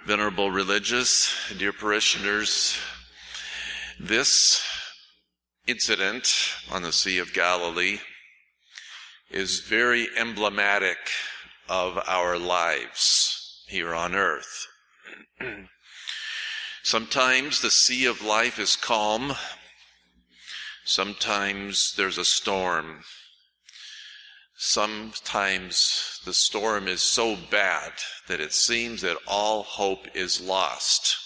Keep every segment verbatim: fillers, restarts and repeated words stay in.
Venerable Religious, dear parishioners, this incident on the Sea of Galilee is very emblematic of our lives here on earth. Sometimes the sea of life is calm. Sometimes there's a storm. Sometimes the storm is so bad that it seems that all hope is lost.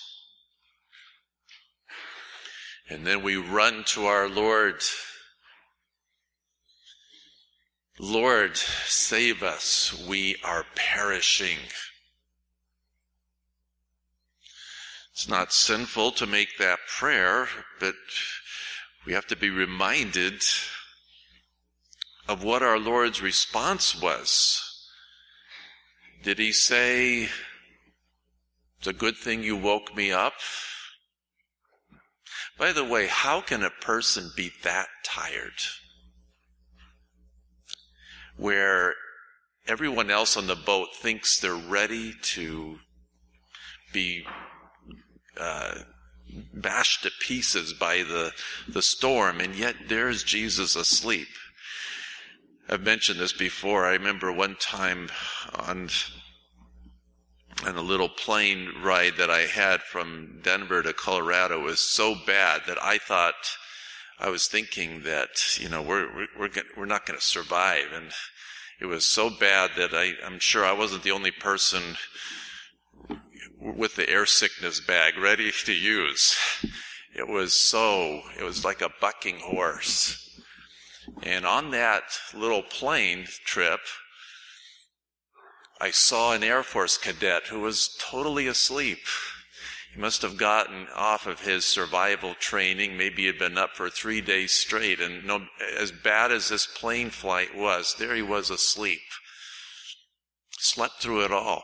And then we run to our Lord. Lord, save us. We are perishing. It's not sinful to make that prayer, but we have to be reminded of what our Lord's response was. Did he say, "It's a good thing you woke me up"? By the way, how can a person be that tired? Where everyone else on the boat thinks they're ready to be uh, bashed to pieces by the, the storm, and yet there's Jesus asleep. I've mentioned this before. I remember one time on, on a little plane ride that I had from Denver to Colorado was so bad that I thought, I was thinking that, you know, we're we're we're, gonna, we're not going to survive. And it was so bad that I, I'm sure I wasn't the only person with the air sickness bag ready to use. It was so, it was like a bucking horse. And on that little plane trip, I saw an Air Force cadet who was totally asleep. He must have gotten off of his survival training. Maybe he had been up for three days straight. And no, as bad as this plane flight was, there he was asleep. Slept through it all.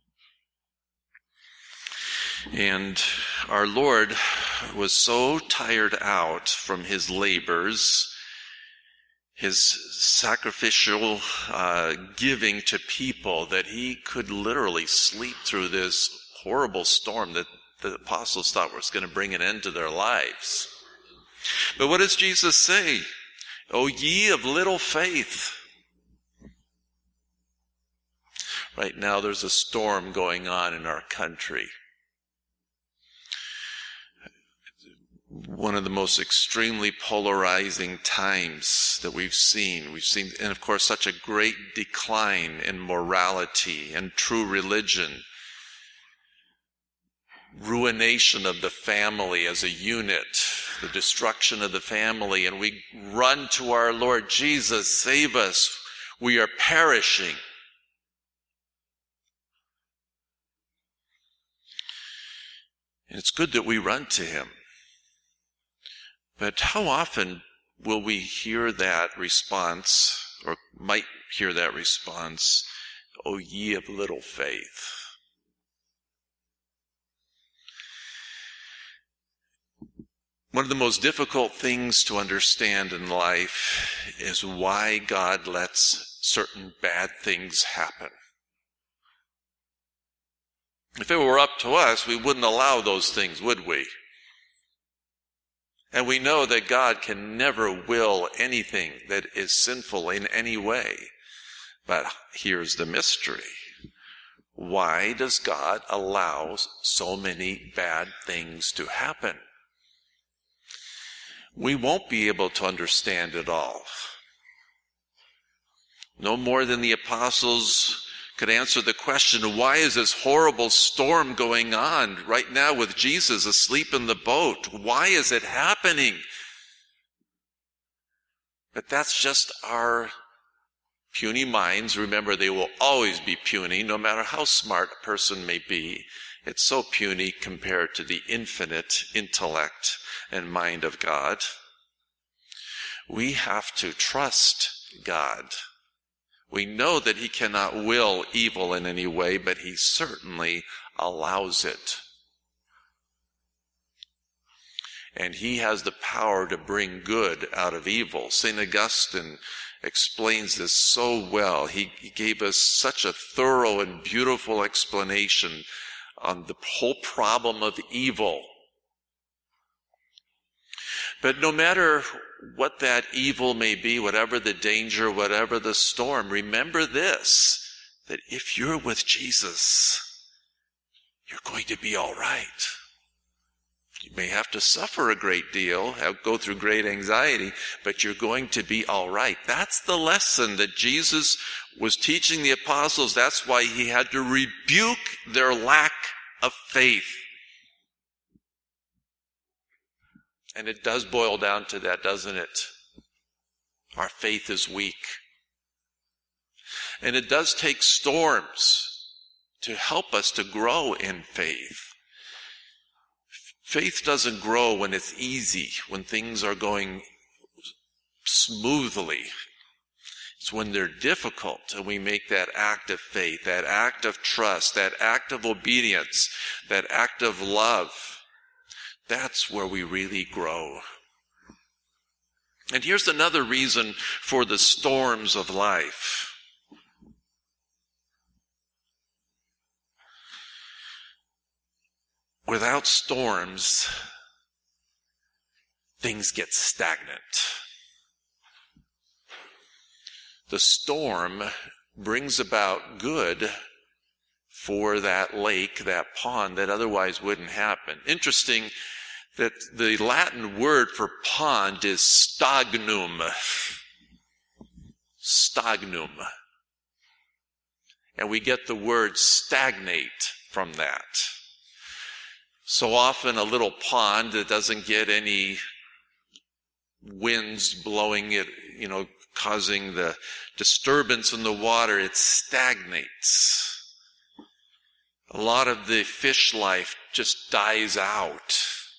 And our Lord was so tired out from his labors, his sacrificial uh, giving to people, that he could literally sleep through this horrible storm that the apostles thought was going to bring an end to their lives. But what does Jesus say? "O ye of little faith." Right now there's a storm going on in our country. One of the most extremely polarizing times that we've seen. We've seen, and of course, such a great decline in morality and true religion. Ruination of the family as a unit, the destruction of the family, and we run to our Lord. Jesus, save us. We are perishing. And it's good that we run to him. But how often will we hear that response, or might hear that response, "O ye of little faith"? One of the most difficult things to understand in life is why God lets certain bad things happen. If it were up to us, we wouldn't allow those things, would we? And we know that God can never will anything that is sinful in any way. But here's the mystery. Why does God allow so many bad things to happen? We won't be able to understand it all. No more than the apostles could answer the question, why is this horrible storm going on right now with Jesus asleep in the boat? Why is it happening? But that's just our puny minds. Remember, they will always be puny, no matter how smart a person may be. It's so puny compared to the infinite intellect and mind of God. We have to trust God. We know that he cannot will evil in any way, but he certainly allows it. And he has the power to bring good out of evil. Saint Augustine explains this so well. He, he gave us such a thorough and beautiful explanation on the whole problem of evil. But no matter what that evil may be, whatever the danger, whatever the storm, remember this, that if you're with Jesus, you're going to be all right. You may have to suffer a great deal, have, go through great anxiety, but you're going to be all right. That's the lesson that Jesus was teaching the apostles. That's why he had to rebuke their lack of faith. And it does boil down to that, doesn't it? Our faith is weak. And it does take storms to help us to grow in faith. Faith doesn't grow when it's easy, when things are going smoothly. It's when they're difficult and we make that act of faith, that act of trust, that act of obedience, that act of love. That's where we really grow. And here's another reason for the storms of life. Without storms, things get stagnant. The storm brings about good for that lake, that pond, that otherwise wouldn't happen. Interesting that the Latin word for pond is stagnum. Stagnum. And we get the word stagnate from that. So often a little pond that doesn't get any winds blowing it, you know, causing the disturbance in the water, it stagnates. A lot of the fish life just dies out.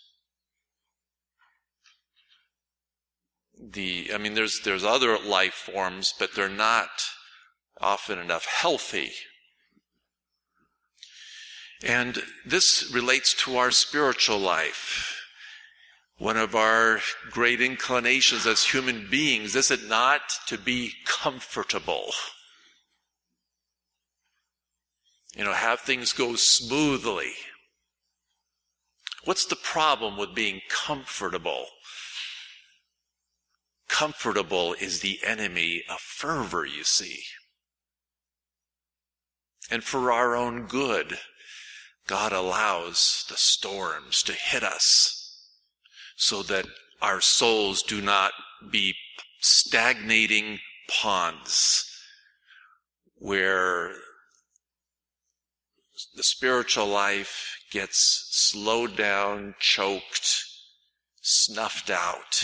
The, I mean, there's, there's other life forms, but they're not often enough healthy. And this relates to our spiritual life. One of our great inclinations as human beings, is it not to be comfortable? You know, have things go smoothly. What's the problem with being comfortable? Comfortable is the enemy of fervor, you see. And for our own good, God allows the storms to hit us so that our souls do not be stagnating ponds where the spiritual life gets slowed down, choked, snuffed out.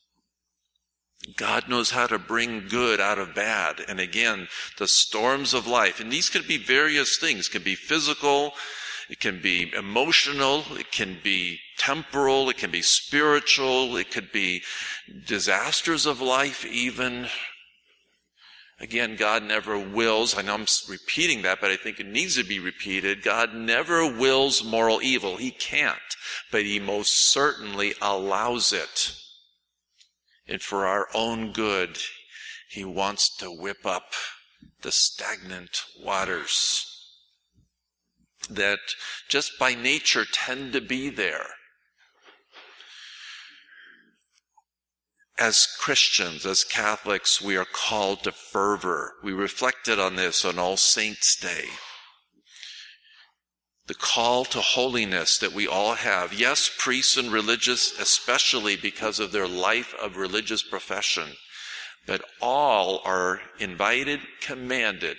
God knows how to bring good out of bad. And again, the storms of life, and these can be various things. It can be physical, it can be emotional, it can be temporal, it can be spiritual, it could be disasters of life even. Again, God never wills, I know I'm repeating that, but I think it needs to be repeated. God never wills moral evil. He can't, but he most certainly allows it. And for our own good, he wants to whip up the stagnant waters that just by nature tend to be there. As Christians, as Catholics, we are called to fervor. We reflected on this on All Saints' Day. The call to holiness that we all have. Yes, priests and religious, especially because of their life of religious profession. But all are invited, commanded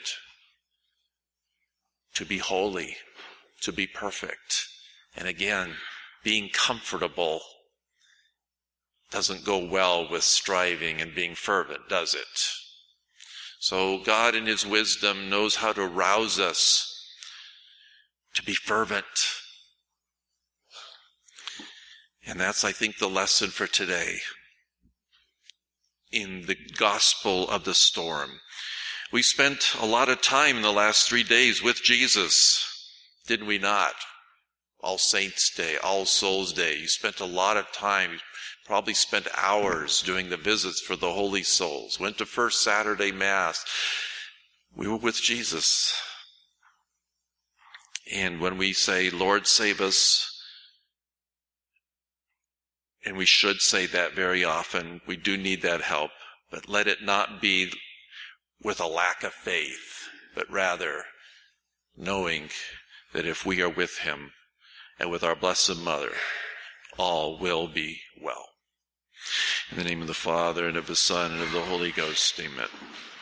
to be holy, to be perfect. And again, being comfortable doesn't go well with striving and being fervent, does it? So God in his wisdom knows how to rouse us to be fervent. And that's, I think, the lesson for today in the gospel of the storm. We spent a lot of time in the last three days with Jesus, didn't we not? All Saints' Day, All Souls' Day. You spent a lot of time, you probably spent hours doing the visits for the holy souls, went to First Saturday Mass. We were with Jesus. And when we say, Lord, save us, and we should say that very often, we do need that help, but let it not be with a lack of faith, but rather knowing that if we are with him and with our Blessed Mother, all will be well. In the name of the Father, and of the Son, and of the Holy Ghost, amen.